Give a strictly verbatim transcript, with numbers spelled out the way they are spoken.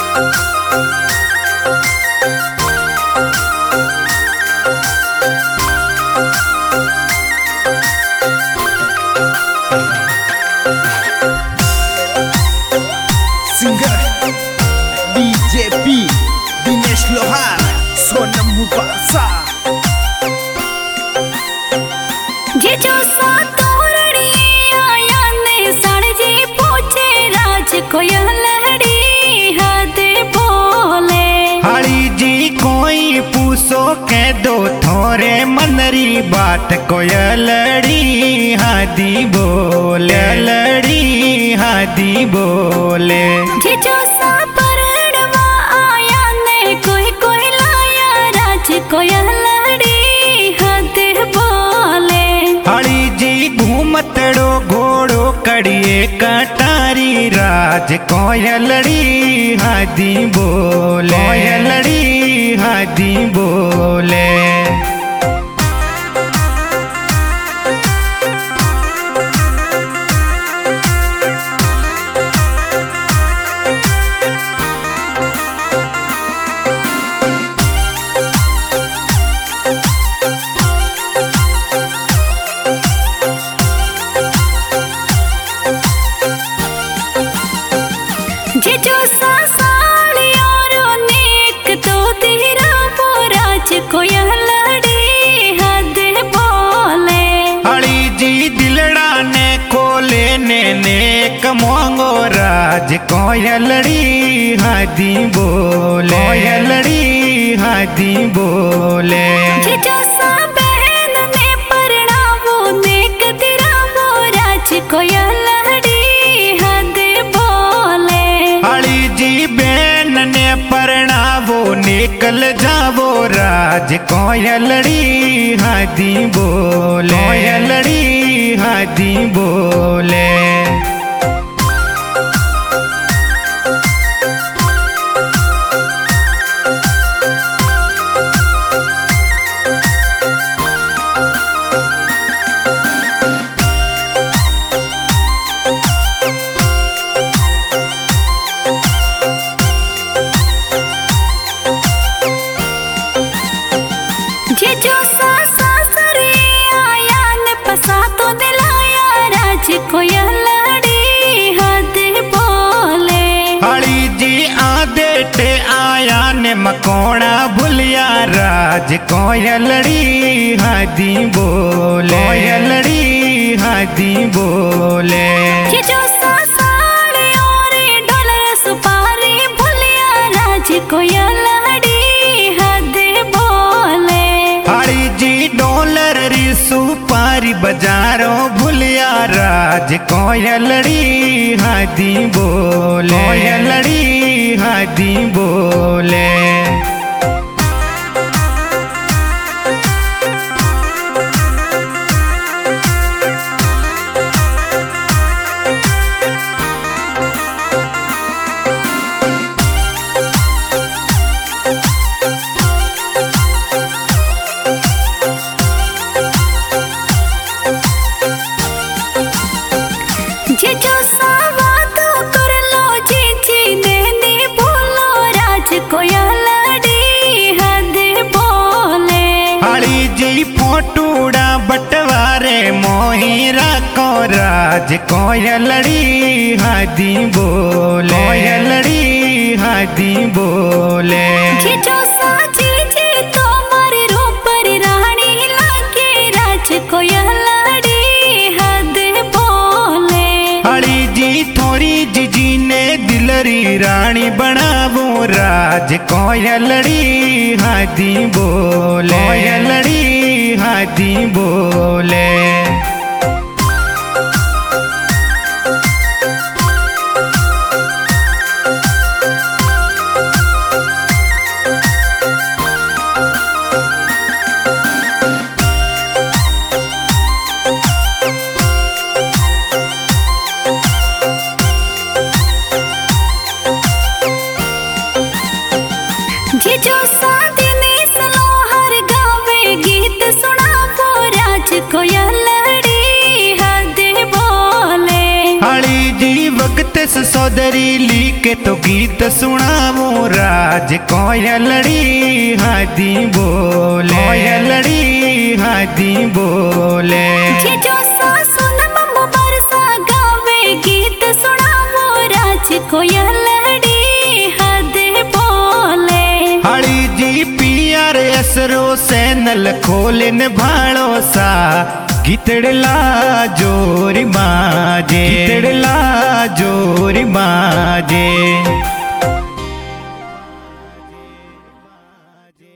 singer BJP Dinesh लोहार सोनम मुबासा जे जो सा तोरड़ी आया ने सड़ जी पूछे राज कोई लहड़ी हद बोले हड़ी जी कोई पूछो के दो थोरे मनरी बात कोई लड़ी हादी बोले लड़ी हादी बोले जे जो सा परड़वा आया ने कोई कोई लाया राज कोई लहड़ी हद बोले हड़ी जी घूमतड़ो घोड़ो कड़िए कटारी राज कोयलड़ी हादी बोले कोयलड़ी हादी बोले जे जो सा साड़ी और नेक तो तेरा राज कोई लड़ी हद बोले हड़ी जी दिलड़ा ने कोले ने नेक मोंगो राज कोयलड़ी हादी बोले कोयलड़ी हादी बोले जे जो सा बहन ने परणावो नेक तेरा राज कोई लड़ी हद बोले हड़ी जी बेन ने परणावो निकल जावो राज कोयलड़ी हादी बोले कोयलड़ी हादी बोले जे जो सा सासरे आया ने पसा तो दिलाया राज कोई लड़ी हद बोले हड़ी जी आधे टे आया ने मकोड़ा भुलिया राज कोयलड़ी हादी बोले कोयलड़ी हादी बोले जे जो सा साड़ी और डॉलर सुपारी भुलिया राज कोई लड़ी हद बोले हड़ी जी डॉलर री सुपारी बाजारों भुलिया राज कोयलड़ी हादी बोले कोयलड़ी हादी बोले जे जो सा वादो कर लो जी जी ने दी बोलो राज कोई लड़ी हद बोले हड़ी जी फोटूड़ा बटवारे मोही राको राज कोयलड़ी हादी बोले कोयलड़ी हादी बोले जे जो सा जी जी तो मारे रूपर रानी लागे राज कोई लड़ी हद बोले हड़ी जी थोड़ी जीजी ने दिलरी रानी बनावो राज कोयलड़ी हादी बोले कोयलड़ी हादी बोले जे जो सा दिनेश लोहार गावे गीत सुना वो राज कोई तेस सौदरी लीके तो गीत सुनावो राज कोयलड़ी हादी बोले कोयलड़ी हादी बोले जे जो सा सोनम बरसा गावे गीत सुनावो राज कोयलड़ी हद बोले हड़ी जी पियर असरो सैनल खोलन भाड़ो सा गीतड़ला जोरी माजे